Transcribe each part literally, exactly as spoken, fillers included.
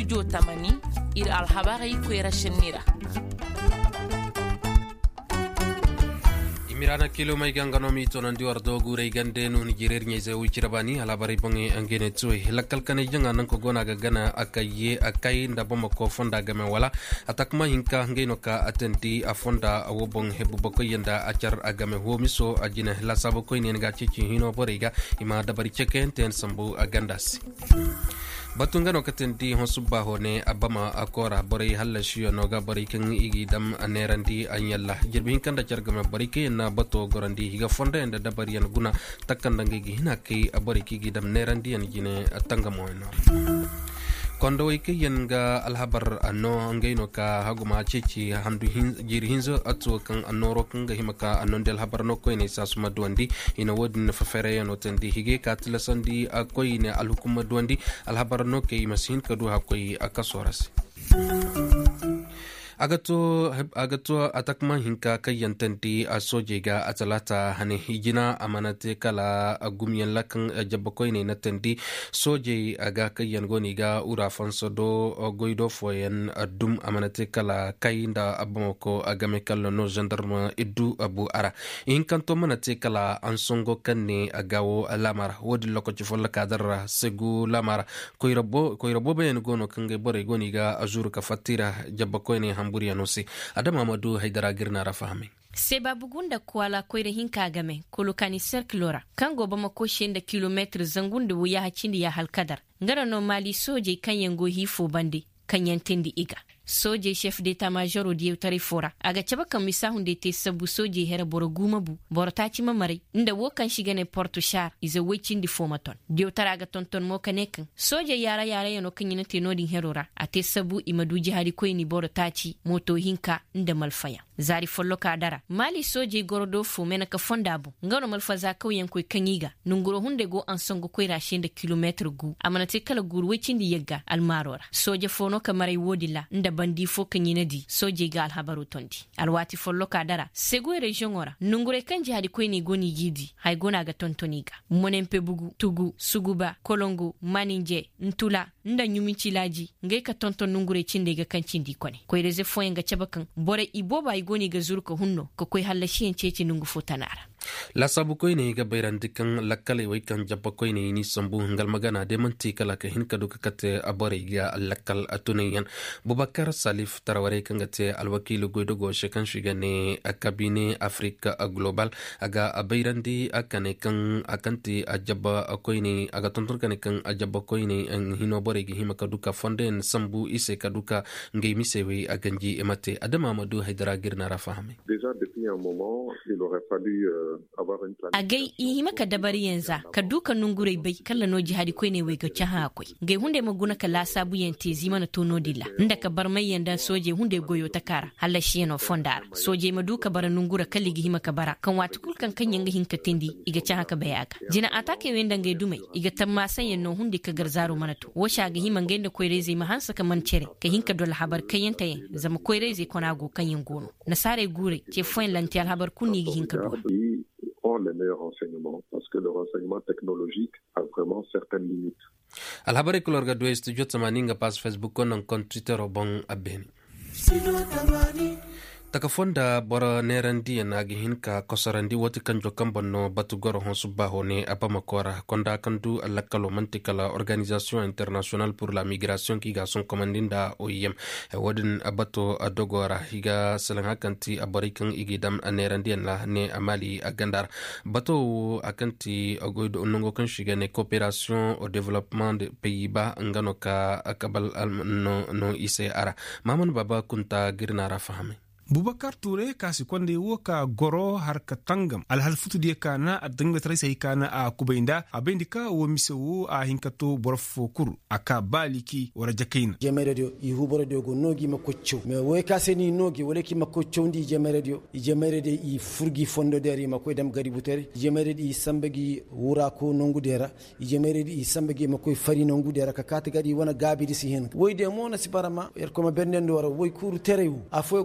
studio tamani ir alhabari kwera shenira mirana kilo mai gangano mi tonan diwar dogu rei gande no ni jirer nyeze wichirabani alabari bonge angene tsuy lakal kane janga nan ko gona gana akaye akai ndaboma ko fonda game wala atakma hinka ngeno ka atenti afonda awobong hebu boko yenda achar agame homiso ajina la sabo ko ni nga chichi hino boriga ima dabari cheken ten sambu agandas batungano katenti hosuba hone abama akora bori halla shiyo noga bori kan igi dam anerandi anyalla jirbin kanda chargama bori ke na bato gorandi higa fonda enda dabari yan guna takkandangi hina ke abori ki dam nerandi yan jine tangamo no kondo ike yenga alhabar anno ngaino ka haguma chichi handu hin jiri hinzo atu kan anoro kan ga himaka anondel habar no ko ne sasuma duandi ina wodin fafere no tendi hige katla sandi akoy ne alhukuma duandi alhabar no ke masin kadu hakoy akasoras agato agato atakma hinka kayantanti asojega atalata hane hijina amanate kala agumyan lakan jabakoy ne natendi soje aga kayan goniga ura fansodo goido foyen adum amanate kala kayinda abamoko agame kala no gendarme iddu abu ara inkanto manate kala ansongo kanne agawo lamara wodi lokoci folla kadara segu lamara koyrabo koyrabo ben gono kange bore goniga azuru ka fatira jabakoy ne hamburi anosi adam amadu haidara girna rafahami seba bugunda kwala koyre hinka game kolokani circulora kango bama ko shenda kilometre zangunde wuya hacindi ya halkadar ngara no mali soje kanyango hifo bande kanyantendi iga soje chef d'état major di utari fora aga chaba kan misahunde te sabu soje hera boro gumabu boro tachi mamari nda wo kan shigane porto char ize wechindi fomaton di utara aga tonton mo kanekan soje yara yara yano kanyina te nodin herora ate sabu imadu jihadi koyni boro tachi moto hinka nda malfaya zari follo ka dara mali soje gorodo fu mena ka fondabu ngano malfaza kauyen koy kanyiga nunguro hunde go ansongo koy rashinde kilometre gu amana te kala gur wechindi yegga almarora soje fono kamari wodila nda bandi fo kanyina di soje ga alhabaru tondi alwati follo ka dara segu region ora nungure kanji hadi koyni goni gidi hay gona ga tontoniga monempe bugu tugu suguba kolongo maninje ntula nda nyumici laji ngai ka tonton nungure cinde ga kancindi kone koy reze fo nga chabakan bore iboba goni ga zurko hunno ko koy halla shi en cece nungu fotanara la sabu koy ne ga bayranti kan lakkale way kan jabba koy ne ni sambu ngal magana de manti kala ka hin kadu kate abore ga lakkal atunayan bubakar salif taraware kan gate alwakil goido go shekan shigane akabine afrika global aga abayrandi akane kan akanti ajabba koy ne aga tontor kan kan ajabba koy ne an hino bore gi hima kaduka fonden sambu ise kaduka ngai misewe aganji emate adama madu haidara girna rafahame déjà depuis un moment il aurait fallu euh, agai ihima ka dabari yanza ka duka nungure bai kala no jihadi koi ne wai ga chaha koi gai hunde maguna kala sabu yente zima na tono dilla nda ka bar mai yanda soje hunde goyo takara halla shi no fondar soje ma duka bara nungura kalli gi hima ka bara kan watu kulkan kan yanga hinka tindi iga chaha ka bayaga jina atake wenda ngai dumai iga tamma san yanno hunde ka garzaro manatu washa ga hima ngai da koi reze ma hansa ka man cere ka hinka dol habar kayenta yin zama koi reze kona go kan yin gono nasare gure ke foin lantial habar kunni gi hinka do ont les meilleurs renseignements parce que le renseignement technologique a vraiment certaines limites. Alhabari kulorga dwe studio tamaninga pas Facebook konon kon Twitter obong abeni. takafonda bora nerandi nagi hinka kosarandi woti kanjo kambonno batugoro hon subaho ne apamakora konda kandu alakalo mantikala organisation internationale pour la migration qui ga son commandinda O I M wodin abato adogora higa selanga kanti abarikan igidam nerandi la ne amali agandar bato akanti agoido onongo kan shiga ne coopération au développement de Pays-Bas ngano ka akabal no no ise ara maman baba kunta girnara fahame Boubacar Touré kasi konde wo ka goro har ka tangam al hal futu de kana adanga trese kana a kubainda abendika wo misewu a hinkato borfo kur aka baliki wara jakaina jeme radio i huboro de go nogi makoccio me wo ka seni nogi wala ki makoccio ndi jeme radio i jeme radio i furgi fondo deri makoy dem gadi butere jeme radio i sambagi wura ko nongu dera i jeme radio i sambagi makoy fari nongu dera ka kata gadi wona gabi disi hen woy de mona sibarama er ko ma bennendo wara woy kuru terewu a foyo go dangi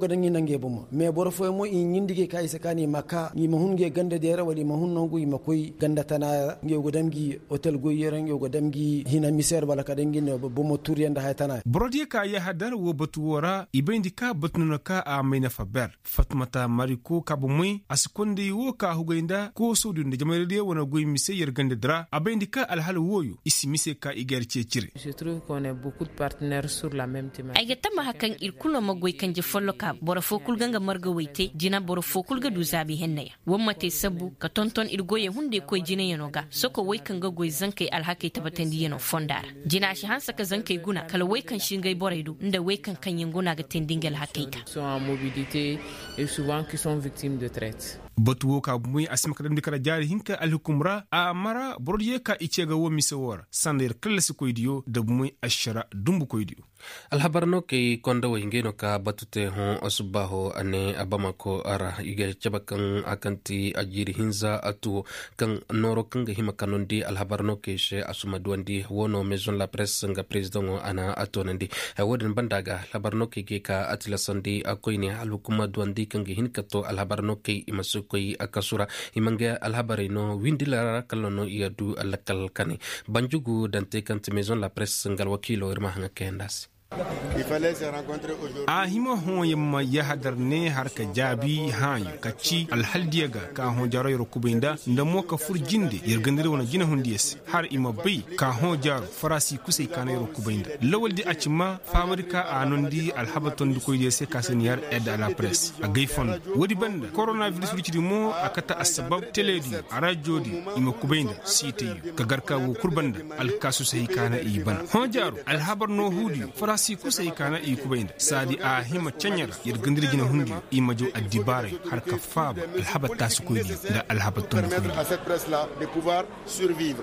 hange bomo me bor fo mo in nyindige kay sakani maka ni mahunge ganda dera wali mahun nongu ima koy ganda tana nge go damgi hotel go yere nge go damgi hina misère bala ka dangi no bomo turiyanda haytana brodier ka ya hadar wo batu wora ibendi ka batnuno ka a mayna faber fatmata mariko ka bomui asikondi wo ka hugoinda ko sodu de jamarede wona goy mise yer ganda dra abendi ka alhal woyu isi mise ka iger cecire. Je trouve qu'on est beaucoup de partenaires sur la même thématique. Ay gata ma hakan irkulo magoy kanje follo ka bora fokul ganga marga wayte jina bora fokul ga duzabi hennaya wamma te sabu ka tonton irgoye hunde koy jina yanoga soko way kan ga goy zankai alhake tabatandi yano fondara jina shi hansa ka zankai guna kala way kan shingay boraidu inda way kan kan yanguna ga tendingal hakika Sont en mobilité et souvent qui sont victimes de traite. batuwo ka muy asima kadam dikara jari hinka alhukumra a mara borodiye ka icega wo misawar sandir klasi koydiyo da muy ashara dumbu koydiyo alhabarno ke konda wingeno ka batute hon osubaho ane abamako ara ige chabakan akanti ajiri hinza atu kan noro kanga himakanondi alhabarno ke she asuma duandi wono maison la presse nga president ana atonandi wodin bandaga alhabarno ke ke ka atlasandi akoyni alhukuma duandi kanga hinkato alhabarno ke imasu koy akasura imange alhabarino windilara kalono iyadu alakal kane banjugu dante kanti maison la presse ngal wakilo irma hanga kendas. Il fallait se rencontrer aujourd'hui. a hima hon yamma ya hadar ne har ka jabi han kaci alhaldiyaga ka hon jaro yoro kubinda nda mo ka furjinde yergandire wona jina hundiyes har ima bai ka hon jaro farasi kusai kana yoro kubinda lawal di acima famarika anondi alhabaton du koyde se kaseniyar aide à la presse a gayfon wodi banda coronavirus wicidi mo akata asbab teledi radio di ima kubinda site ka garka wo kurbanda alkasu sai kana iban hon jaro alhabar no hudi farasi kusai kana i kubainda sadi a hima chanyara yergandir gina hundi i majo adibare har ka faba alhabat tasu koydi da alhabat ton à cette presse là de pouvoir survivre.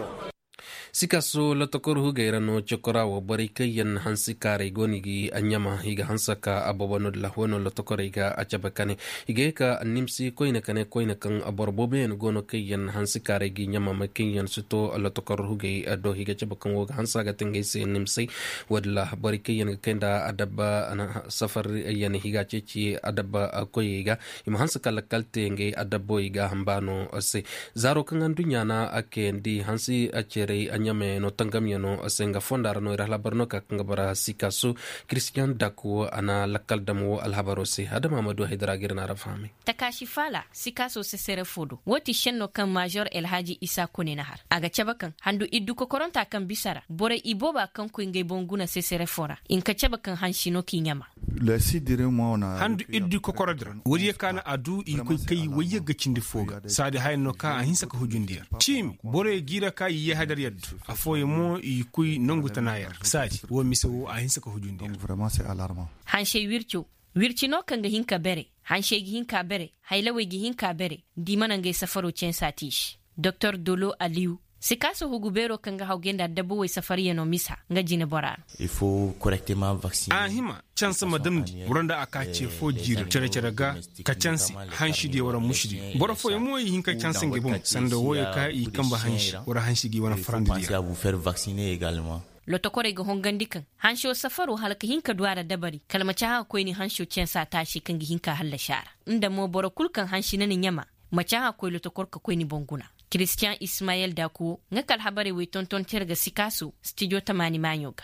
Sikaso lotokor hugera no chokora wo bari kayan hansi kare gonigi anyama higa hansaka abobono la hono lotokor higa achabakane higa ka nimsi koina kane koina kan aborbobe no gono kayan hansi kare gi nyama makiyan suto lotokor huge ado higa chabakan wo hansa ga tengay se nimsi wadla bari kayan kenda adaba ana safar yani higa chechi adaba koyiga im hansaka lakalte nge adabo higa hambano ase zaro kan andunya na akendi hansi achere anyame no tangamyano senga fondara no irahla barnoka kangabara sikasu Christian Daku ana lakal damo alhabarosi adama Mamadou Haidara girna rafami takashi fala sikaso sesere fodo woti shenno kan major Elhaji Isa Kone nahar aga chabakan handu iddu ko koronta kan bisara bore iboba kan ko ngey bonguna sesere fora in ka chabakan hanshino kinyama le sidire mo ona handu iddu ko korodra wodi kana adu in koy kay waye gacinde foga sadi hayno ka hinsa ko hujundiya chim bore gira ka yi hadar yaddu afoye mo i kuy nongu tanayar sadi wo miso a hinsa ko hujundiya vraiment c'est alarmant hanshe wircho wirchino kanga hinka bere hanshe gi hinka bere haylawe gi hinka bere di manange safaro cen satish Dr Dolo Aliou sikaso hugubero kanga haugenda dabo we safari no misa nga jine borano il faut correctement vacciner a hima chance madam di uranda akache fo jira chere chere ga ka chance hanshi di wara mushidi boro fo yemo hinka chance ngebum sando woye ka i kamba hanshi wara hanshi gi wana frandi di à vous faire vacciner également lotokore ga hongandikan hansho safaro halka hinka duwara dabari kalmacha ha koyni hansho censa tashi kangi hinka halla shara inda mo boro kulkan hanshi nan nyama macha ha koy lotokor ka koyni bonguna Christian Ismail Daku ngakal habari we tonton terga sikasu studio tamani manyoga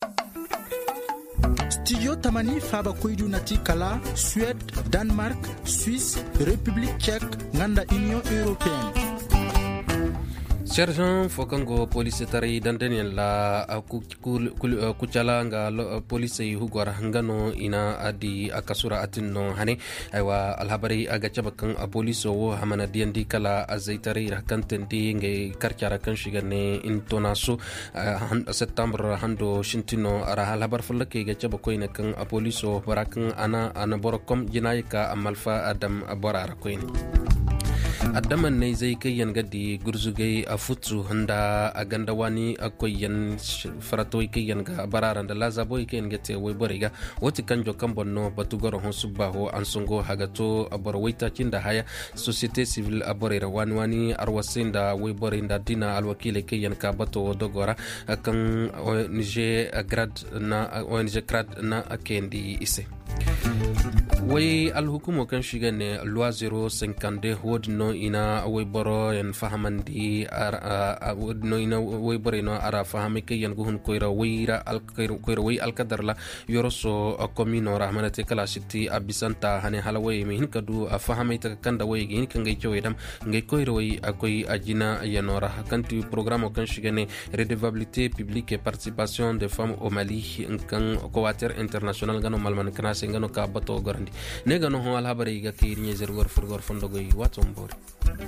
studio tamani faba koydu nati kala Suède Danemark Suisse République tchèque nganda Union européenne. Sergeant Fokango police tari dandanian la kucala nga police hugwar ngano ina adi akasura atinno hane aywa alhabari aga chabakan police wo hamana diandi kala azaitari rakantendi nge karchara kan shigane intonaso september hando shintino ara alhabar fulake ga chabako ina kan police barakan ana ana borokom jinayka amalfa adam borara koini addaman ne zai kai yan gadi gurzugai a futsu handa a ganda wani akwai yan farato kai yan ga bararan da lazabo kai yan gate wai bariga wati kanjo kan bonno batugoro hon subaho an sungo hagato aborwaita cinda haya societe civil aborera wani wani arwasin da wai borinda dina alwakile kai yan ka bato dogora kan O N G grad na O N G grad na akendi ise way alhukumo kan shiga ne loi zero cinquante wodno ina way boro en fahamandi ara wodno ina way boro ina ara fahami ke yan guhun koira wayra al koira way al kadarla yoroso komino rahmanate kala sitti abisanta hane halaway mi hin kadu fahami ta kanda way hin kan ngay joydam ngay koira way akoy ajina yanora kanti programme kan shiga ne redevabilité publique et participation des femmes au Mali kan cowater international gano malman kana sengano ka bato gorandi nega no hon alhabari ga kiri nyezer gor furgor fondogo yi watom bori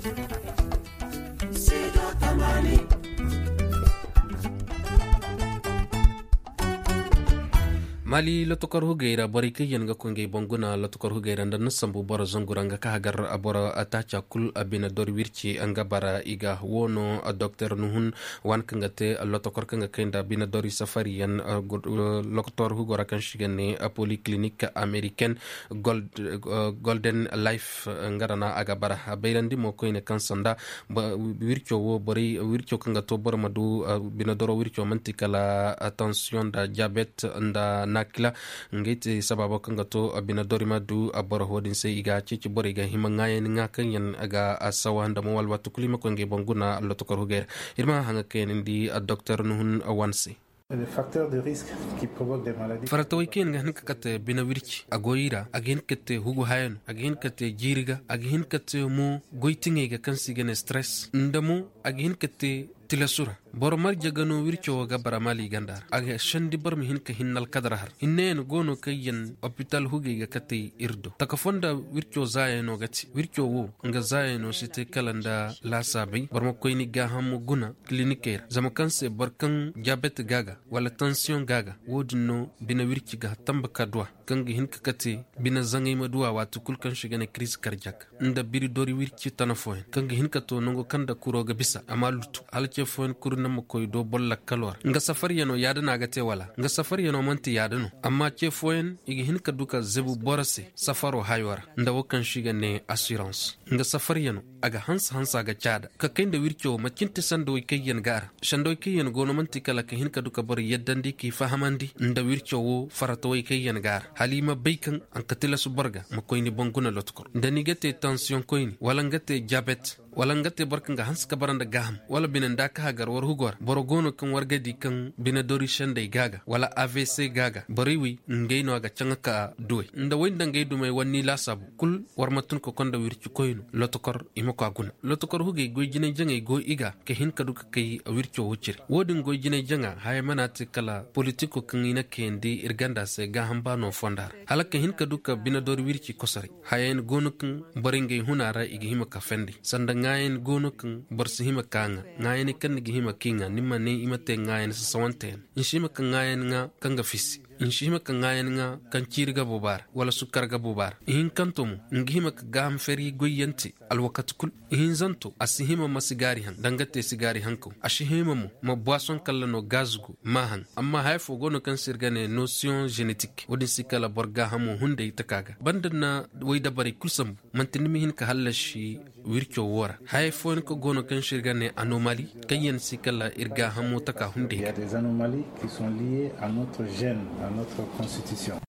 Mali lotokor hugeira bari kiyen ga kunge bonguna lotokor hugeira ndan sambu boro zonguranga ka hagar abora atacha kul abina dor wirci anga bara iga wono docteur nuhun wan kangate lotokor kanga kenda bina dori safari yan loktor hugora kan shigene polyclinique américaine gold golden life ngarana aga bara bayrandi mo koyne kansanda wircio wo bari wircio kanga to bor madu bina doro wircio mantikala attention da diabete nda nakila ngete sababa kanga to abina dorima du aboro hodin sai iga cici bori ga hima ngayen nga kanyan aga asawa nda mo walwa tukulima ko nge bonguna lotto ko huger irma hanga ken ndi docteur nuhun awansi les facteurs de risque qui provoquent des maladies faratoy ken nga hinka kate bina wirci agoyira agin kate hugu hayen agin kate jiriga agin kate mo goitinge ga kansigene stress ndamo agin kate tilasura boromar jagano wircho ga baramali gandar aga shandi bar mi hinka hinnal kadrahar hinnen gono kayen hospital huge ga kate irdo takafonda wircho zayeno gati wircho wo nga zayeno site kalanda la sabai bormo koyni ga hamu guna clinique zama kanse barkan diabete gaga wala tension gaga wodino bina wirchi ga tamba kadwa kanga hinka kate bina zangay madwa watu kulkan shigane crise cardiaque nda biri dori wirchi tanafoen kanga hinka to nongo kanda kuroga bisa amalutu alce foen kurna mo koy do bolla kalor nga safar yano yadana gate wala nga safar yano manti yadano amma ce foen igi hinka duka zebu borase safaro haywara nda wokan shigane assurance nga safar yano aga hans hansa ga chada ka kende wircho macinte sando kayyen gar shando kayyen gono manti kala ka hinka duka bor yeddandi ki fahamandi nda wircho wo farato kayyen gar halima bacon an katila subarga mo koyni bonguna lotkor ndani gate tension koyni wala ngate diabete wala ngate barka nga hans kabaranda gaham wala bina ndaka hagar war hugor borogono kan wargadi kan bina dori shande gaga wala A V C gaga bariwi ngeyno aga changaka duwe nda wenda ngeydu may wani lasabu kul warmatun ko konda wirci koyno lotokor imako aguna lotokor huge goyjine jange go iga ke hin kaduka kay wirci wuciri wodin goyjine janga hay manati kala politiko kan ina kendi irganda se gaham bano fondar halaka hin kaduka bina dori wirci kosari hayen gono kan baringay hunara igi himaka fendi sanda ngayen gono kan borsi hima kanga ngayen kan gi hima kinga nimma ne imate ngayen sa sawanten inshima kan ngayen nga kanga fisi inshima kan ngayen nga kan cirga bobar wala sukar ga bobar in kantomu ngihima ka gam feri goyanti alwaqt kul in zanto asihima masigari han dangate sigari hanko ashihima mu ma boisson kallano gazgu mahan amma hayfo gono kan sirgane notion génétique wodi sikala borga hamu hunde itakaga bandana wayda bari kulsam mantinimi hin ka halashi wircho wora hayfo ko gono kan sirgane anomalie kayen sikala irga hamu taka hunde. Il y a des anomalies qui sont liées à notre gène, à notre constitution.